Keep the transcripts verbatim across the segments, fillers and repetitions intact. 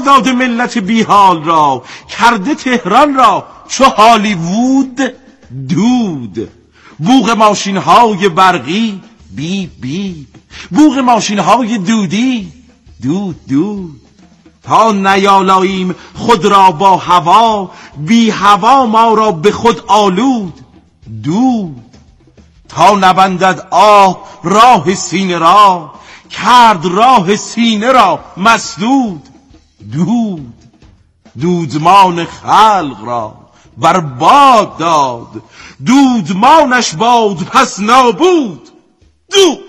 داده ملت بیحال را، کرده تهران را چو هالیوود دود. بوق ماشین های برقی بیب بیب، بوق ماشین های دودی دود دود. تا نیالاییم خود را با هوا، بی هوا ما را به خود آلود دود. تا نبندد آه راه سینه را، کرد راه سینه را مسدود دود. دودمان خلق را برباد داد، دودمانش باد پس نابود دود.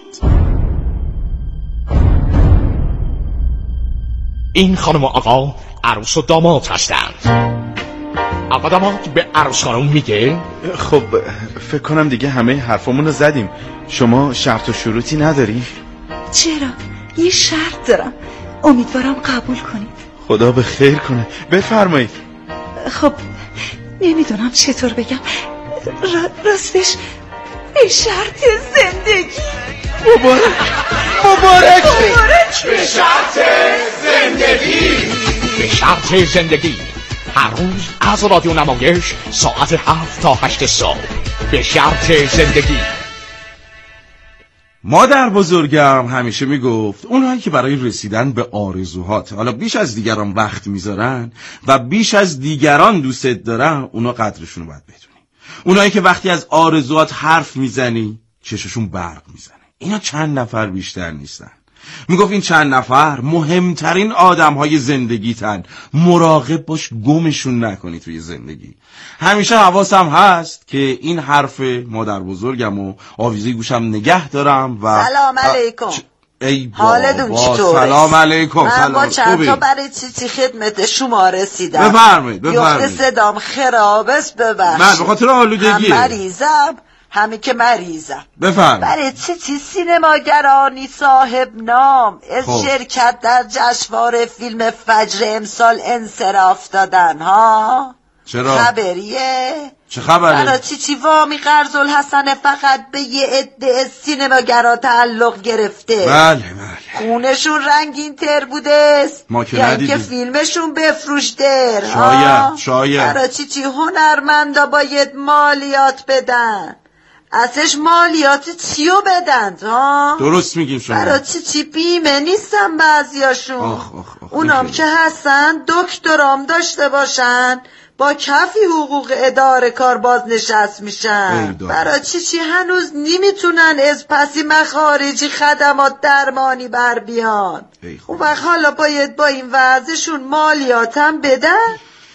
این خانم و آقا عروس و داماد هستند. آقا داماد به عروس خانم میگه خب فکر کنم دیگه همه حرفمون رو زدیم. شما شرط و شروطی نداری؟ چرا؟ یه شرط دارم، امیدوارم قبول کنید. خدا به خیر کنه، بفرمایید. خب نمیدونم چطور بگم، را... راستش به شرط زندگی. مبارک مبارک مبارک به شرط زندگی. به شرط زندگی هر روز از رادیو نمایش ساعت هفت تا هشت صبح. به شرط زندگی. مادر بزرگم همیشه میگفت اونهایی که برای رسیدن به آرزوهات حالا بیش از دیگران وقت میذارن و بیش از دیگران دوستت دارن، اونا قدرشون رو باید بدونی. اونهایی که وقتی از آرزوهات حرف میزنی چششون برق میزنه، اینا چند نفر بیشتر نیستن. میگفت این چند نفر مهمترین آدمهای زندگیتن، مراقب باش گمشون نکنی توی زندگی. همیشه حواسم هست که این حرف مادر بزرگم و آویزه گوشم نگه دارم. و سلام علیکم. ای حالتون چطوره؟ سلام علیکم. من سلام. با چند تا برای چیچی خدمت شما رسیدم. بفرمایید بفرمایید. یخت صدام خرابست ببخشید. من به خاطر آلودگیه. هم مریضم همین که مریضم. بفرمایید. برای چی چی سینماگرانی صاحب نام از خب. شرکت در جشنواره فیلم فجر امسال انصراف دادن ها؟ چرا؟ خبریه؟ چه خبره؟ برای چی چی وامی قرض الحسن فقط به یه عده سینماگرا تعلق گرفته؟ بله بله. خونشون رنگین تر بوده است، ما که یعنی ندیدیم. که فیلمشون بفروشتر. شاید شاید. برای چی چی هنرمندا باید مالیات بدن؟ ازش مالیات چیو بدن ها؟ درست میگیم شما. برای چی چی بیمه نیستن بعضیاشون. آخ آخ آخ. اونام که هستن دکترام داشته باشن با کفی حقوق اداره کار بازنشست میشن. برای چی چی هنوز نمیتونن از پسی مخارجی خدمات درمانی بر بیان. اون وقت حالا باید با این وضعشون مالیاتم بدن؟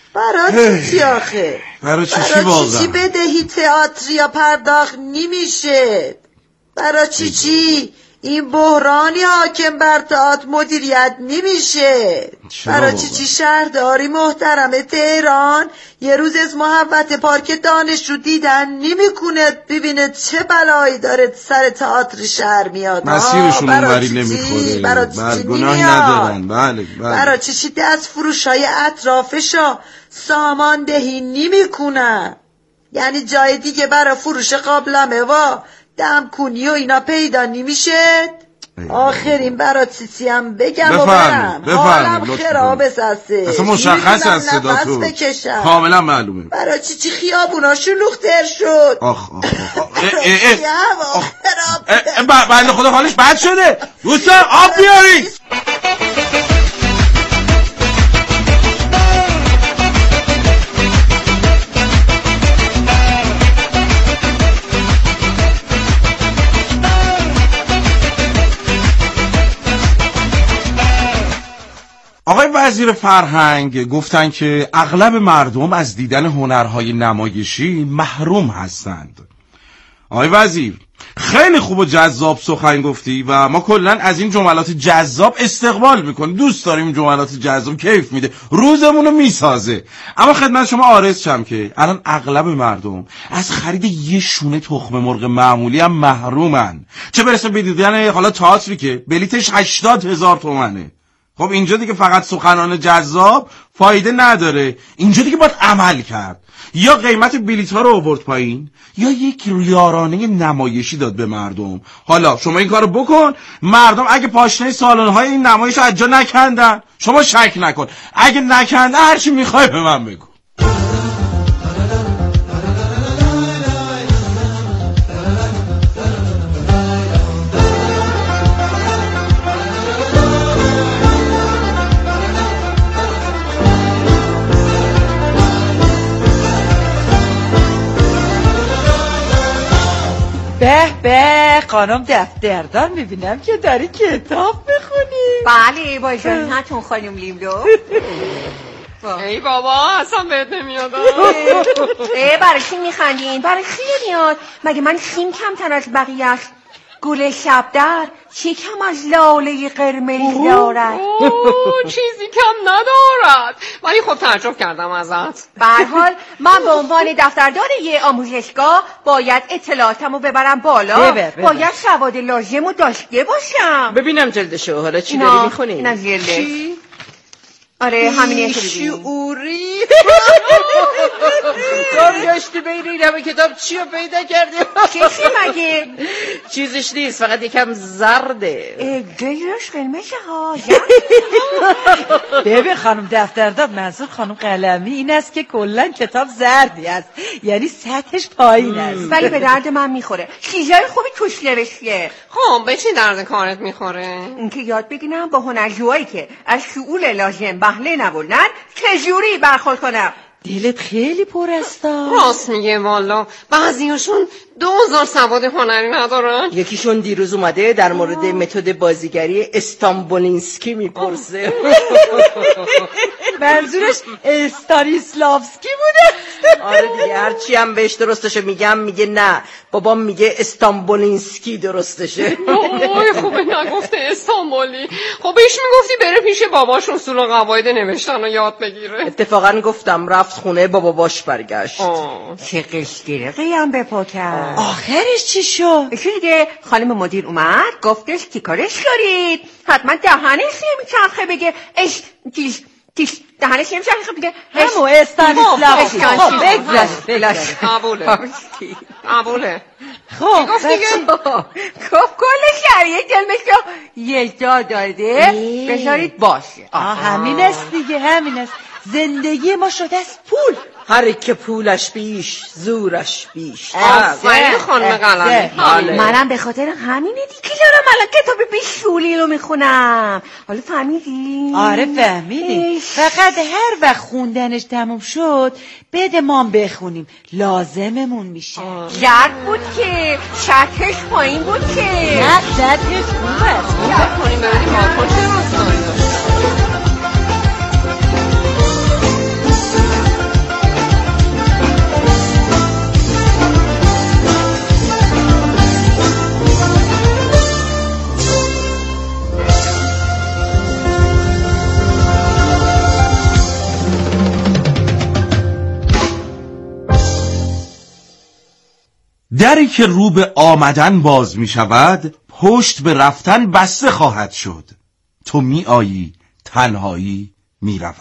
برای چی چی آخه؟ برای چی چی برای چی چی بدهی تئاتر یا پرداخت نمیشه؟ برای چی چی این بحرانی حاکم بر تئاتر مدیریت نمیشه؟ برای چی چی شهرداری محترم تهران یه روز از محوط پارک دانشجو دیدن نمیکنه ببینه چه بلایی داره سر تئاتر شهر میاد؟ مسیرشون اونوری نمیخوره، برگناهی ندارن. بله بله. برای چی چی دست فروش های اطرافشا سامان دهی نمیکنن؟ یعنی جای دیگه برای فروش قابلمه و دم کنی و اینا پیدا نمیشه؟ آخرین برای چیزی هم بگم و برم. حالم خرابه سسته، اصلا مشخص از صدا تو کاملا معلومه. برای چی چی خیابونا شلوغ‌تر شد. آخ آخ آخ بنده خدا حالش بد شده. دوستان آب بیارید. آقای وزیر فرهنگ گفتن که اغلب مردم از دیدن هنرهای نمایشی محروم هستند. آقای وزیر خیلی خوب و جذاب سخن گفتی و ما کلن از این جملات جذاب استقبال میکنیم، دوست داریم این جملات جذاب، کیف میده، روزمونو میسازه. اما خدمت شما عرض شم که الان اغلب مردم از خرید یه شونه تخم مرغ معمولی هم محرومن، چه برسه به دیدن حالا تئاتری که بلیتش هشتاد هزار تومنه. خب اینجا دیگه فقط سخنان جذاب فایده نداره، اینجا دیگه باید عمل کرد. یا قیمت بلیط ها رو آورد پایین یا یک ریارانه نمایشی داد به مردم. حالا شما این کارو بکن، مردم اگه پاشنه سالن های این نمایش از جا نکندن شما شک نکن، اگه نکندن هر چی میخوای به من بگو. به به خانم دفتردار، میبینم که داری کتاب بخونی. بله با اجازهتون خانم لیملو. ای بابا اصلا بهت نمیاد. ای برای چی میخندین؟ برای چی نمیاد؟ مگه من سیم کمتر از بقیه است؟ گل شبدر چی کم از لاله قرمز دارد؟ چیزی کم ندارد، ولی خب تعجب کردم ازت. به هر حال من به عنوان دفتردار یه آموزشگاه باید اطلاعاتمو ببرم بالا. ببر ببر. باید سواد لازمو داشته باشم. ببینم جلدشو. حالا چی داری میخونی؟ اینم جلدش. آره همینه که ببینیم. شعوری تو گشتی بین این همه کتاب چی رو پیدا کردی؟ چیزی مگه؟ چیزش نیست، فقط یکم زرده. گیرش قرمشه ها. ببین خانم دفتردار، منظور خانم قلمی این است که کلا کتاب زردی است، یعنی سطحش پایین است. ولی به درد من میخوره، چیزای خوبی توش نوشته. خب به چی درد کارت میخوره؟ اینکه یاد بگیرم با هنرجوهایی که از شعور لازم بهله نبردن چجوری برخورد کنم. دلت خیلی پر است. راست میگه والا، بعضیاشون دو هزار سواد هنری ندارن. یکیشون دیروز اومده در مورد متد بازیگری استانبولینسکی میپرسه. منظورش استانیسلافسکی بوده. آره دیگه، هرچی هم بهش درستشو میگم میگه نه، بابام میگه استانبولینسکی درستشه. اوه خوبه نگفته استانبولی. خب بهش میگفتی بره پیش باباش اصول و قواعد نوشتن رو یاد بگیره. اتفاقا گفتم، رفت خونه با باباش برگشت. چه قشقرقی هم به پا کرد. آخرش چی شد؟ چی دیگه؟ خانم مدیر اومد گفتش کی کارش دارید؟ حتما دهنش نمیچرخه بگه اش تیش تیش دهنش نمیچرخه بگه همو استانیسلافسکی. خب بگذار بگذار. قبوله قبوله. خب گفت دیگه گفت کل شریعه دلمش رو یه جا داده بذارید باشه. آه همین است دیگه، همین است. زندگی ما شده از پول. هر که پولش بیش زورش بیش. آفرین خانم قلمی. منم به خاطر همینه دیگه دارم الان کتاب بیشولی رو میخونم. حالا فهمیدی؟ آره فهمیدیم، فقط هر وقت خوندنش تموم شد بده ما بخونیم، لازممون میشه. زرد بود که سطحش پایین بود که نه سطحش خوب است. یاد کنیم ببینیم آخر چه راستایی داشت. دری که رو به آمدن باز می شود پشت به رفتن بسته خواهد شد. تو می آیی تنهایی می رود.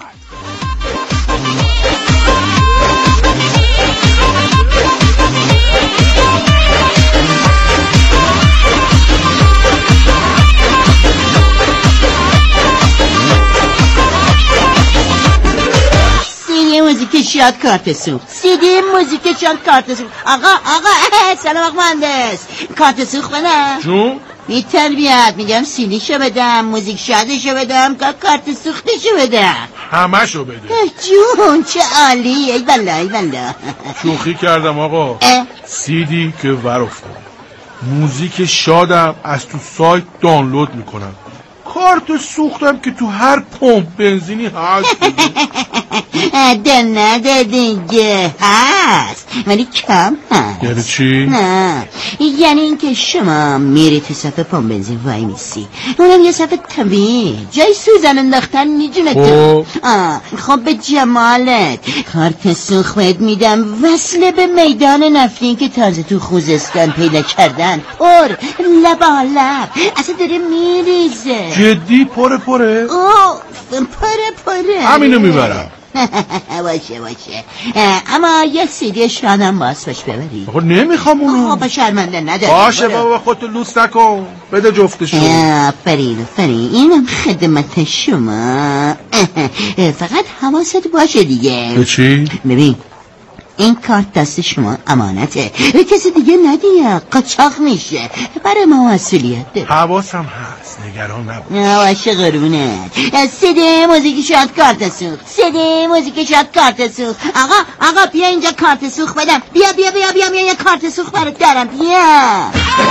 سیدی موزیک شاد کارت سوخت. سیدی موزیک شاد کارت سوخت. آقا آقا سلام آقا مهندس، کارت سوخت بدم؟ جون؟ بی تربیت میگم سیدیشو بدم، موزیک شادشو بدم، کارت سوختشو بدم. همشو بده. جون چه عالی. ای والله ای والله. شوخی کردم آقا. سیدی که ور افتاد، موزیک شادم از تو سایت دانلود میکنم، کارت سوختم که تو هر پمپ بنزینی هست. دل نده دیگه هست. ولی کم هست. یعنی چی؟ نه یعنی اینکه شما میری تو صفحه پمپ بنزین وای میسی، اونم یه صفحه طبیعی جای سوزن انداختن میدونه تو. خب به جمالت کارت سوخت بهت میدم وصله به میدان نفرین که تازه تو خوزستان پیدا کردن، پر لبا لب اصلا داره میریزه. جدی؟ پره پره؟ اوه پره پره همینو میبرم. باشه باشه، اما یه سیدی شادم باز باش ببری. آقا نمیخوام اونو. آقا شرمنده نداری. باشه بابا خودتو لوس نکن، بده جفتشو. آفرین آفرین، اینم خدمت شما. فقط حواست باشه دیگه. به چی؟ ببین این کارت دست شما امانته، به کسی دیگه ندیا، قاچاق میشه، برای ما مسئولیت داره. حواسم هست، نگران نباش. باشه قربونت. سده موزیک شاد کارت سوخت، سده موزیک شاد کارت سوخت. آقا آقا بیا اینجا کارت سوخت بدم، بیا بیا بیا بیا بیا یه کارت سوخت برات دارم، بیا.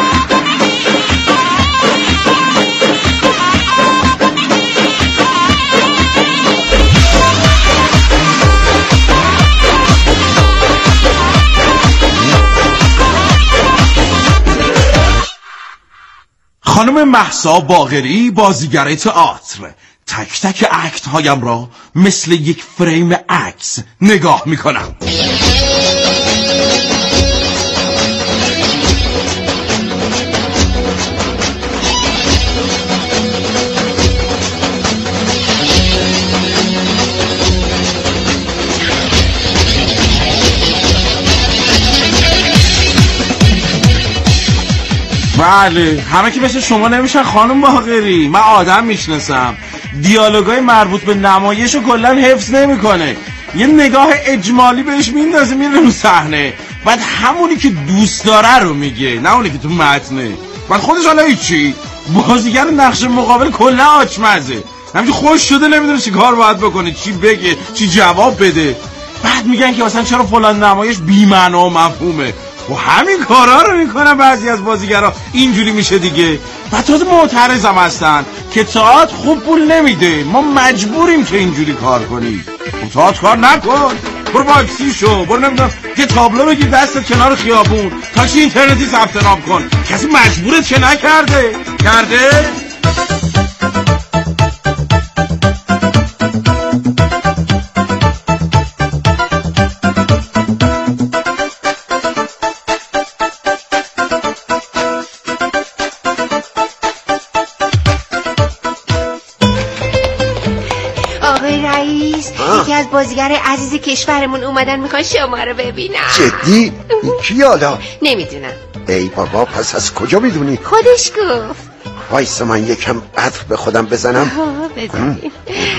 خانم مهسا باقری بازیگر تئاتر، تک تک اکت هایم را مثل یک فریم عکس نگاه می کنم. بله همه که مثل شما نمیشن خانم باقری، من آدم میشناسم. دیالوگای مربوط به نمایش رو کلا حفظ نمیکنه، یه نگاه اجمالی بهش میندازه میره رو صحنه، بعد همونی که دوست داره رو میگه نه اونی که تو متنه. بعد خودش حالا هیچی، بازیگر نقش مقابل کلا آچمزه، همینجور خوش شده نمیدونه چی کار باید بکنه، چی بگه چی جواب بده. بعد میگن که مثلا چرا فلان نمایش بی‌معنا و مفهومه و همین کارا رو میکنن بعضی از بازیگرا، اینجوری میشه دیگه. بعد تازه معترضم هستن که تئاتر خوب پول نمیده، ما مجبوریم که اینجوری کار کنیم. تئاتر کار نکن، برو واکسی شو، برو نمیدونم یه تابلو بگیر دستت کنار خیابون، تاکسی اینترنتی ثبت نام کن. کسی مجبورت که نکرده کرده. یکی از بازیگر عزیز کشورمون اومدن، میخوان شما رو ببینم. جدی؟ کی حالا؟ نمیدونم. ای بابا پس از کجا میدونی؟ خودش گفت. وایسا من یکم عطر به خودم بزنم. بزنیم.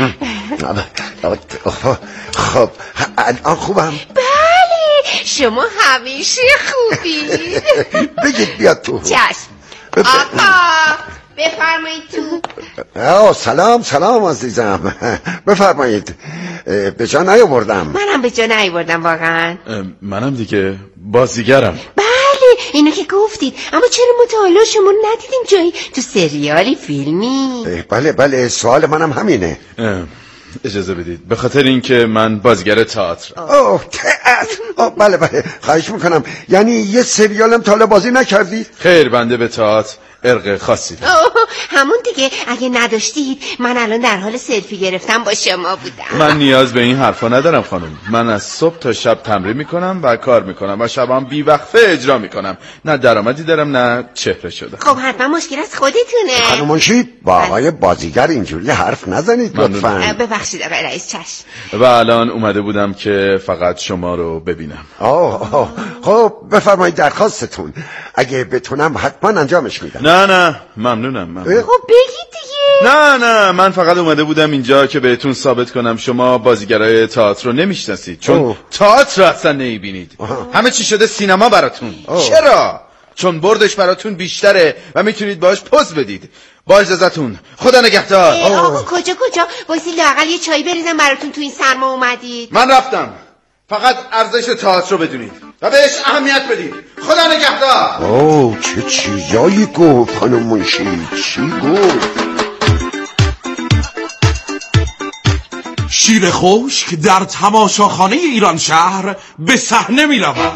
خب الان خوبم؟ بله شما همیشه خوبی. بگید بیاد تو. چشم. آقا بفرمایید تو. آه سلام سلام عزیزم، بفرمایید. به جا نیاوردم. منم به جا نیاوردم واقعا. منم دیگه بازیگرم. بله اینو که گفتید، اما چرا متعالی شما ندیدیم جایی تو سریالی فیلمی؟ بله بله سوال منم همینه. اجازه بدید، به خاطر اینکه من بازیگر تئاتر. اوه تئاتر. اوه بله بله خواهش میکنم. یعنی یه سریالم تا حالا بازی نکردی؟ خیر بنده به تئاتر ارق خاصی دارم. همون دیگه، اگه نداشتید من الان در حال سلفی گرفتم با شما بودم. من نیاز به این حرفا ندارم خانم، من از صبح تا شب تمرین میکنم و کار میکنم و شبام بی وقفه اجرا میکنم، نه درآمدی دارم نه چهره شدم. خب حتما مشکل از خودتونه. خانم منشی با آقای بازیگر اینجوری حرف نزنید لطفاً. ببخشید آقای رئیس. چشم. و الان اومده بودم که فقط شما رو ببینم. آه آه خب بفرمایید درخواستتون، اگه بتونم حتما انجامش میدم. نه نه ممنونم, ممنونم. خب بگید دیگه. نه نه من فقط اومده بودم اینجا که بهتون ثابت کنم شما بازیگرای تئاتر رو نمیشناسید، چون تئاتر رو اصلا نمیبینید. همه چی شده سینما براتون. اوه. چرا؟ چون بردش براتون بیشتره و میتونید باهاش پوز بدید. با اجازهتون خدا نگهدار. آقا کجا کجا؟ وایسی لااقل یه چای بریزم براتون تو این سرما اومدید. من رفتم، فقط ارزش تئاتر رو بدونید و بهش اهمیت بدید. خدا نگهدار. اوه چه چیزایی گفت خانم منشی، چی گفت؟ شیر خشک در تماشاخانه ایران شهر به صحنه می رود.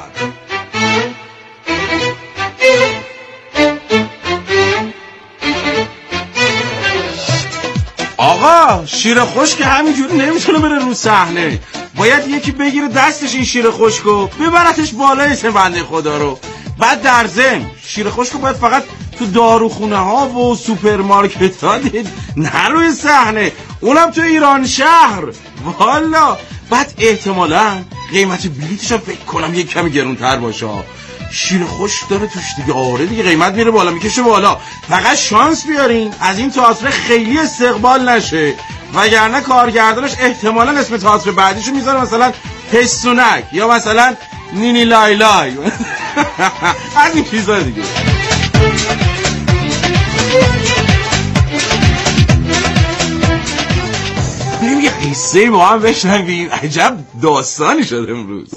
آقا شیر خشک همینجوری نمیتونه بره رو صحنه، باید یکی بگیره دستش این شیر خشکو ببرتش بالای اسم بنده خدا رو. بعد در ضمن شیر خشکو باید فقط تو داروخونه ها و سوپرمارکت ها دید، نه روی صحنه، اونم تو ایران شهر. والا بعد احتمالاً قیمت بلیتش هم فکر کنم یک کمی گرونتر باشه. شیر خشک داره توش دیگه. آره دیگه قیمت میره بالا میکشه بالا. فقط شانس بیارین از این تئاتر خیلی استقبال نشه، وگرنه کارگردانش احتمالاً اسم تئاتر بعدیشو میذاره مثلا پستونک یا مثلا نینی لای لای از این چیزا دیگه. بریم یه قصه با هم بشنویم. عجب داستانی شده امروز.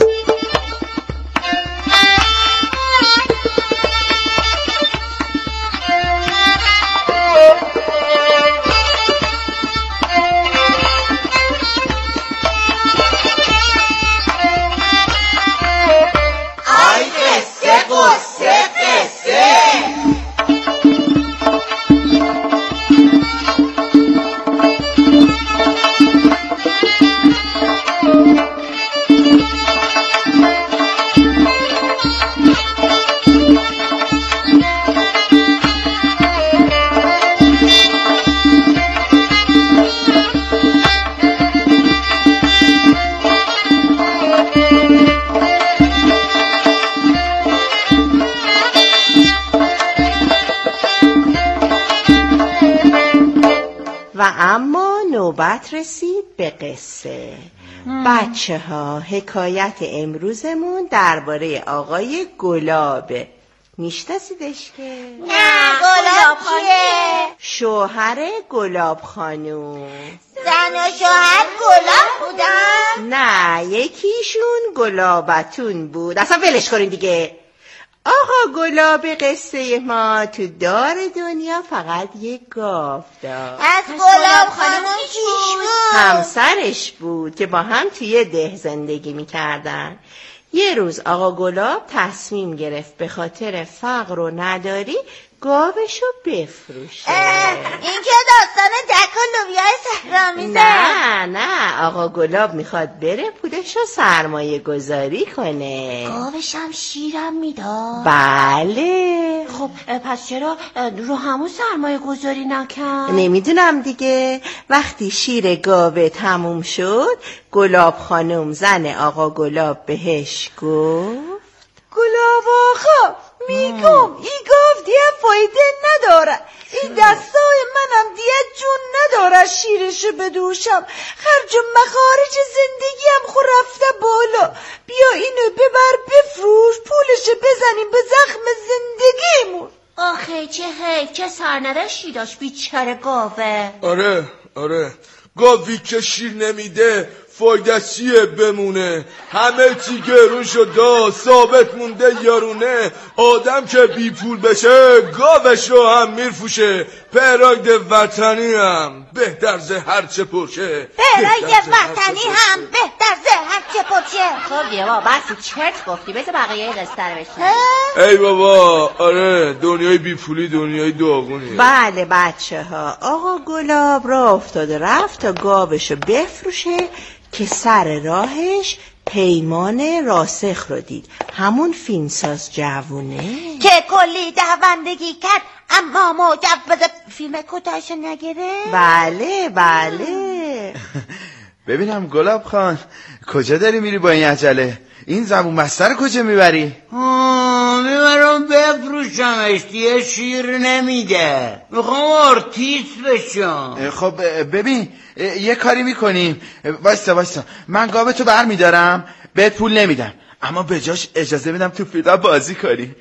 نوبت رسید به قصه. بچه ها حکایت امروزمون درباره آقای گلابه. میشناسیدش که؟ نه گلاب کیه؟ شوهر گلاب خانوم. زن و شوهر گلاب بودن؟ نه یکیشون گلابتون بود. اصلا ولش کنین دیگه. آقا گلاب قصه ما تو دار دنیا فقط یک گاو داشت. از گلاب خانم چیش بود؟ همسرش بود که با هم توی ده زندگی میکردن. یه روز آقا گلاب تصمیم گرفت به خاطر فقر و نداری گاوشو بفروشه. این که داستان جک و لوبیای صحرامیزه. نه نه آقا گلاب میخواد بره پولشو سرمایه گذاری کنه. گاوش هم شیرم میداد؟ بله. خب پس چرا رو همون سرمایه گذاری نکرد؟ نمیدونم دیگه. وقتی شیر گاوه تموم شد گلاب خانم زن آقا گلاب بهش گفت گلاب آقا میگم این گاو دیگه فایده نداره، این دستای منم دیگه جون نداره شیرشو بدوشم، خرج و مخارج زندگیم خو رفته بالا، بیا اینو ببر بفروش پولشو بزنیم به زخم زندگیمون. آخه چه حیف چه سرنوشتی داشت بیچاره گاوه. آره آره گاوی که شیر نمیده فایده چیه بمونه، همه چی گرون شده ثابت مونده یارونه، آدم که بی پول بشه گاوش رو هم میرفوشه، پراید وطنی هم بهتر ز هرچه پرشه، پراید وطنی هم بهتر ز هرچه پرشه. خب دیگه بابا بسی چرت گفتی، بذار بقیه قصه رو بشنویم. ای بابا آره دنیای بی پولی دنیای داغونیه. بله بچه ها آقا گلاب را افتاده رفت تا گاوشو بفروشه که سر راهش پیمان راسخ رو دید، همون فیلمساز جوونه که کلی دوندگی کرد اما مجوز فیلم کوتاهش نگیره. بله بله. ببینم گلاب خان کجا داری میری با این عجله؟ این زبون بسته رو کجا میبری؟ میبرم بفروشمش دیگه شیر نمیده، میخوام آرتیست بشم. خب ببین یه کاری میکنیم، وایستا وایستا من گاوه تو بر میدارم بهت پول نمیدم اما به جاش اجازه میدم تو فیلم بازی کنی.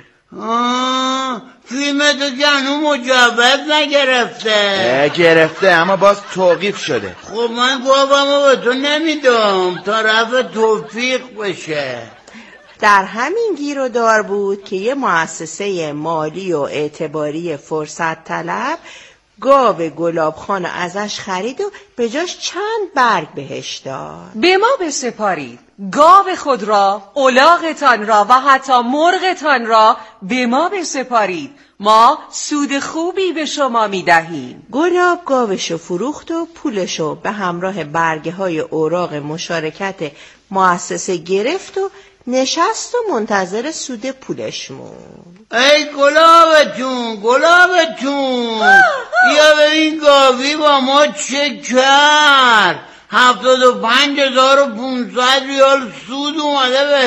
آه فیلم تو جنو مجوز نگرفته؟ گرفته اما باز توقیف شده. خب من گاومو به تو نمیدم تا رفع توفیق بشه. در همین گیر و دار بود که یه مؤسسه مالی و اعتباری فرصت طلب گاو گلاب خانو ازش خرید و به جاش چند برگ بهش داد. به ما بسپارید، گاو خود را، الاغتان را و حتی مرغتان را به ما بسپارید، ما سود خوبی به شما می دهیم. گلاب گاوشو فروخت و پولشو به همراه برگه های اوراق مشارکت مؤسسه گرفت و نشست و منتظر سود پولش موند. ای گلابتون گلابتون بیا ببین گاوی با ما چه کرد. هفتاد و پنج هزار و پونصد ریال سود اومده به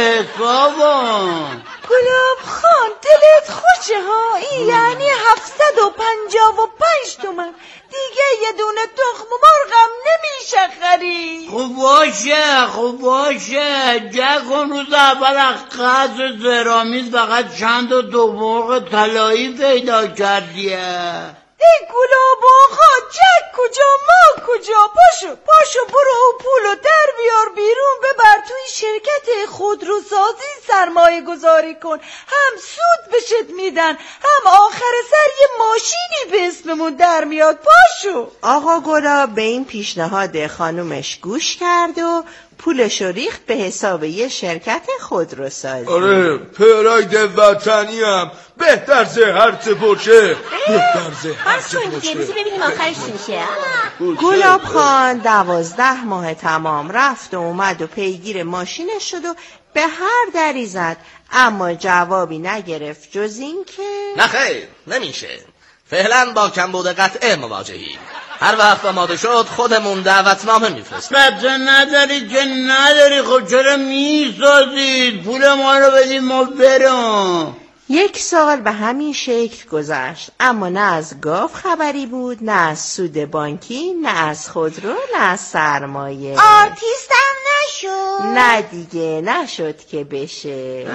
حسابم. گلاب خان دلت خوشه ها، این یعنی هفتصد و پنجاه و پنج تومن دیگه یه دونه تخم مرغم نمیشه خرید. خب باشه خب باشه جکن روز اول از قدر زرامیز فقط چند تا دو مرغ طلایی پیدا کردیه. ای گلاب آقا، جک کجا ما کجا؟ پاشو پاشو برو او پولو در بیار بیرون، ببر توی شرکت خودروسازی سرمایه گذاری کن، هم سود بشت میدن هم آخر سر یه ماشینی به اسممون در میاد. پاشو. آقا گلاب به این پیشنهاد خانومش گوش کرد و پولش ریخت به حساب یه شرکت خودروسازی. آره پراید وطنی هم بهتر زه هرچه باشه، بهتر زه هرچه باشه. ببینیم آخرش میشه. گلاب خان دوازده ماه تمام رفت و اومد و پیگیر ماشینش شد و به هر دری زد، اما جوابی نگرفت جز این که نه خیر نمیشه، فعلا با کمبود قطعه مواجهی. هر وقت آماده شد خودمون دعوتنامه میفرستیم. بچه نداری که نداری، خب چرا میسازید؟ پول ما رو بدیم ما برم. یک سال به همین شکل گذشت، اما نه از گاو خبری بود، نه از سود بانکی، نه از خودرو، نه از سرمایه. آرتیستم نشد. نه دیگه نشد که بشه.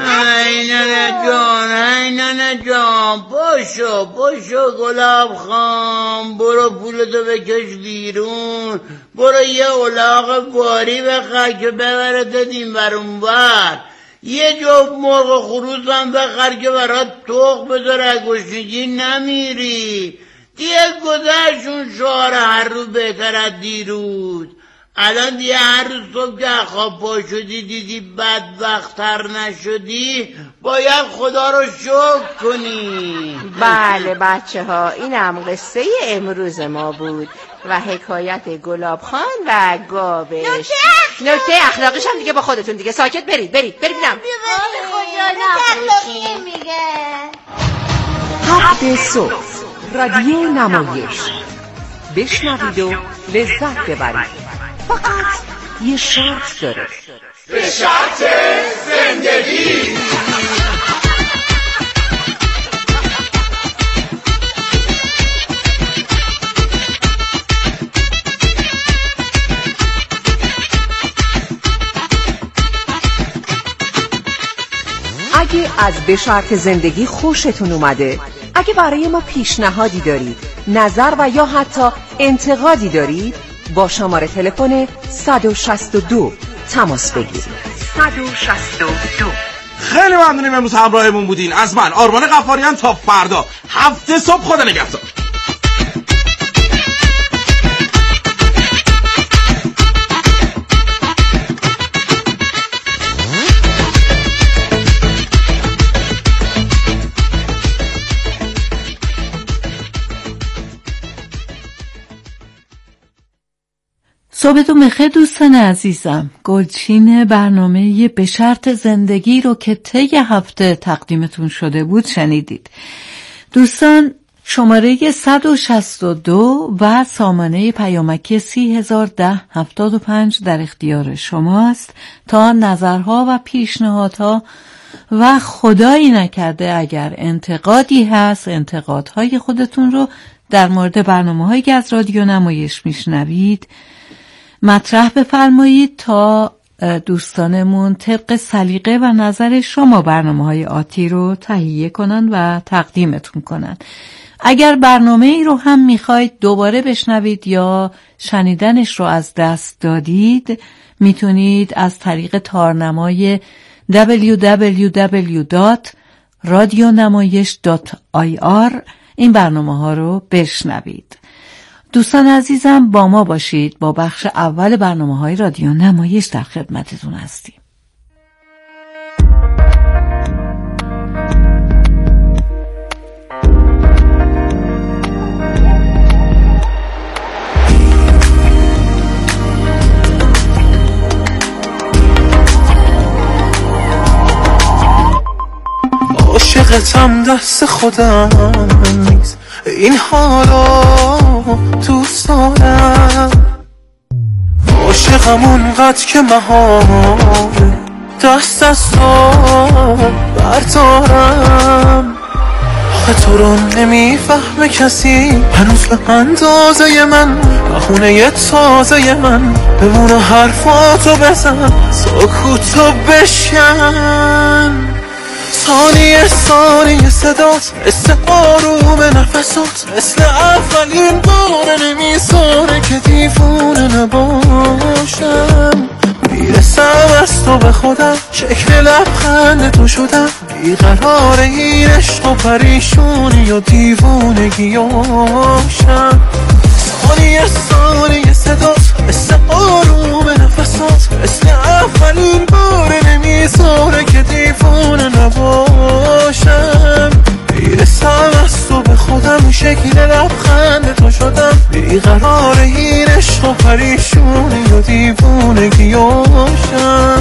ای ننه جان ای ننه جان پاشو پاشو گلاب خان، برو پولتو بکش بیرون، برو یه الاغ باری بخر که ببره دادیم برون بر، یه جفت مرغ خروس هم بخر که برات تخم بذاره، گشنگی نمیری. دیگه گذشتون شعار هر روز بهتر از دیروز. الان دیگه هر روز صبح که خواب پا شدی دیدی بدبخت‌تر نشدی، باید خدا رو شکر کنی. بله بچه ها، اینم قصه امروز ما بود و حکایت گلاب خان و گاوش. نکته اخلاقیش هم دیگه با خودتون دیگه ساکت برید برید برید بینم. اخلاقی میگه. هفت صبح رادیو نمایش، بشنوید و لذت ببرید. فقط یه شرط داره، به شرط زندگی. اگه از به شرط زندگی خوشتون اومده، اگه برای ما پیشنهادی دارید، نظر و یا حتی انتقادی دارید، با شماره تلفن صد و شصت و دو تماس بگیرید. صد و شصت و دو. خیلی ممنونیم امروز همراهمون بودین. از من آرمان غفاریان تا فردا هفت صبح، خدا نگهدار. صبحتون بخیر دوستان عزیزم. گلچین برنامه به شرط زندگی رو که طی هفته تقدیمتون شده بود شنیدید. دوستان شماره صد و شصت و دو و سامانه پیامکی سی هزار ده هفتاد و پنج در اختیار شماست تا نظرها و پیشنهادها و خدایی نکرده اگر انتقادی هست، انتقادهای خودتون رو در مورد برنامه‌هایی که از رادیو نمایش میشنوید مطرح بفرمایید تا دوستانمون طبق سلیقه و نظر شما برنامه‌های آتی رو تهیه کنن و تقدیمتون کنن. اگر برنامه ای رو هم میخواید دوباره بشنوید یا شنیدنش رو از دست دادید، میتونید از طریق تارنمای دبلیو دبلیو دبلیو دات رادیو نمایش دات آی آر این برنامه ها رو بشنوید. دوستان عزیزم با ما باشید. با بخش اول برنامه‌های رادیو نمایش در خدمتتون هستیم. عاشقتم دست خودم نیست، این حالا دوست دارم. عاشقم اونقدر که محاله دست از تو بردارم. آخه تو رو نمیفهمه کسی هنوز به اندازه من، بخونه تازه من بمونه حرفاتو بزن، سکوتو بشکن. ثانیه ثانیه صدات مثل آروم نفسات، مثل اولین بار نمیذاره که دیوونه نباشم. میرسم از تو به خودم، شکل لبخند تو شدم، بیقرار این عشق و پریشونی و دیوونگیاشم. ثانیه ثانیه صدات مثل آروم نفسات، مثل اولین بار نمیذاره که دیوونه نباشم. میرسم از تو به خودم، شکل لبخند تو شدم، بیقرار این عشق و پریشونی و دیوونگیاشم.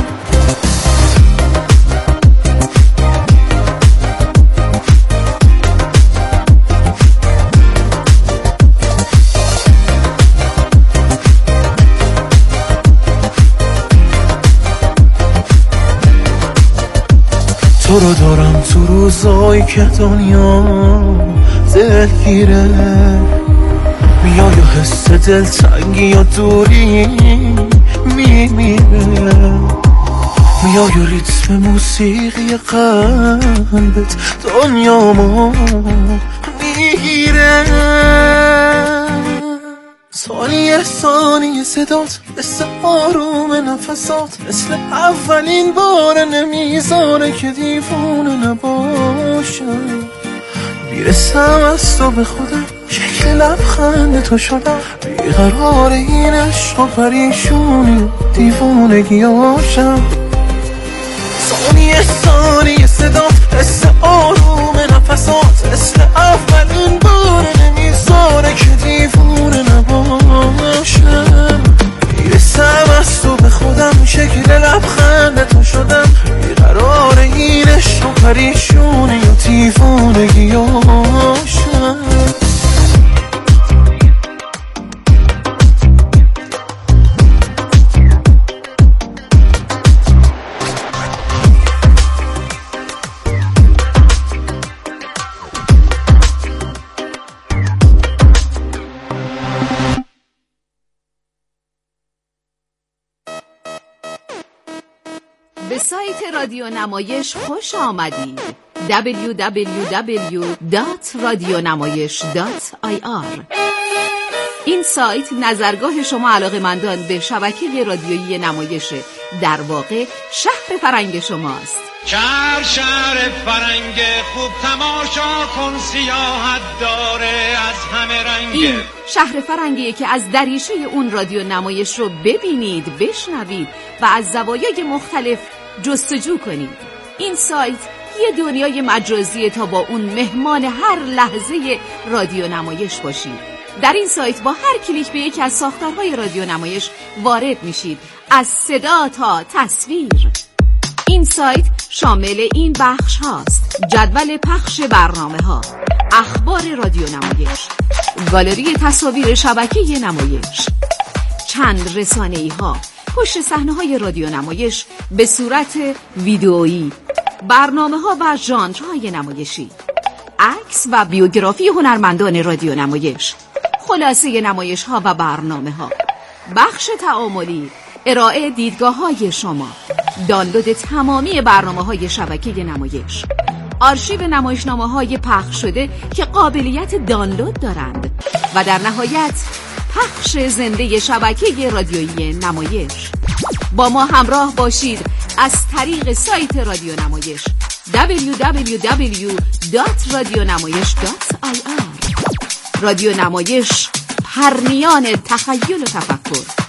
تو رو دارم تو روزایی که دنیا دلگیره، میای و حس دلتنگی یا دوری میمیره، میای و ریتم موسیقی قلبت دنیامو میگیره. ثانیه ثانیه صدات مثل آروم نفسات، مثل اولین بار نمیذاره که دیوونه نباشم. میرسم از تو به خودم، شکل لبخند تو شدم، بیقرار این عشق و پریشونی دیوونگیاشم. ثانیه ثانیه صدات مثل آروم نفسات، مثل اولین بار نمیذاره که دیوونه نباشم. میرسم از تو به خودم، شکل لبخند تو شدم، بیقرار این عشق و پریشونی و دیوونگیاشم. به سایت رادیو نمایش خوش آمدید. دبلیو دبلیو دبلیو دات رادیونمایش دات آی آر. این سایت نظرگاه شما علاقه‌مندان به شبکه رادیویی نمایشه، در واقع شهر فرنگ شماست. شهر شهر فرنگ خوب تماشا کن، سیاحت داره از همه رنگ. این شهر فرنگیه که از دریچه اون رادیو نمایش رو ببینید، بشنوید و از زوایای مختلف جستجو کنید. این سایت یه دنیای مجازیه تا با اون مهمان هر لحظه رادیو نمایش باشید. در این سایت با هر کلیک به یکی از ساختارهای رادیو نمایش وارد میشید، از صدا تا تصویر. این سایت شامل این بخش هاست: جدول پخش برنامه ها، اخبار رادیو نمایش، گالری تصاویر شبکه نمایش، چند رسانه‌ای ها، پشت صحنه های رادیو نمایش به صورت ویدئویی، برنامه ها و ژانرهای نمایشی، عکس و بیوگرافی هنرمندان رادیو نمایش، خلاصه نمایش ها و برنامه ها، بخش تعاملی، ارائه دیدگاه های شما، دانلود تمامی برنامه های شبکه نمایش، آرشیو نمایشنامه های پخش شده که قابلیت دانلود دارند و در نهایت پخش زنده شبکه رادیویی نمایش. با ما همراه باشید از طریق سایت رادیو نمایش دبلیو دبلیو دبلیو دات رادیونمایش دات آی آر. رادیو نمایش، پرنیان تخیل و تفکر.